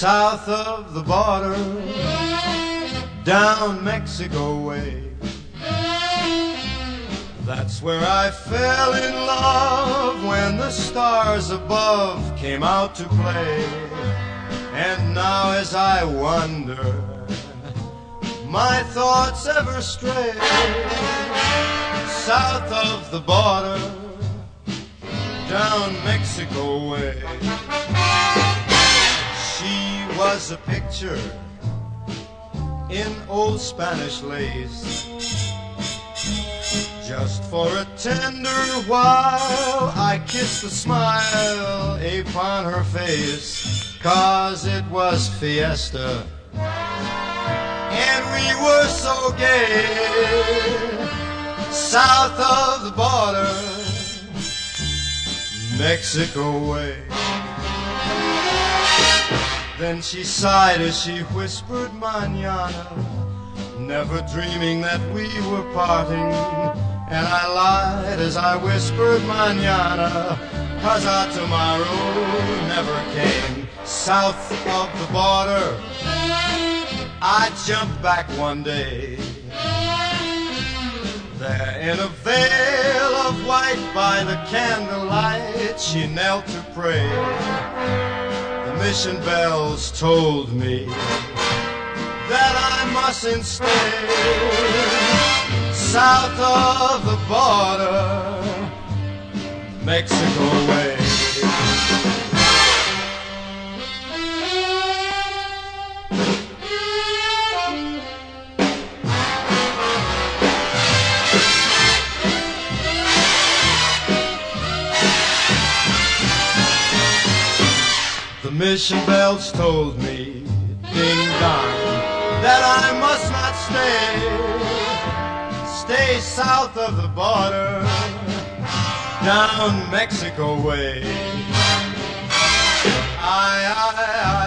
south of the border, down Mexico way. That's where I fell in love when the stars above came out to play. And now as I wander, my thoughts ever stray south of the border, down Mexico way. She was a picture in old Spanish lace, just for a tender while I kissed the smile upon her face, 'cause it was fiesta and we were so gay south of the border, Mexico way. Then she sighed as she whispered mañana, never dreaming that we were parting. And I lied as I whispered mañana, 'cause our tomorrow never came. South of the border, I jumped back one day. There in a veil of white by the candlelight, she knelt to pray. The mission bells told me that I mustn't stay south of the border, Mexico way. The mission bells told me, ding dong, that I must not stay south of the border, down Mexico way. I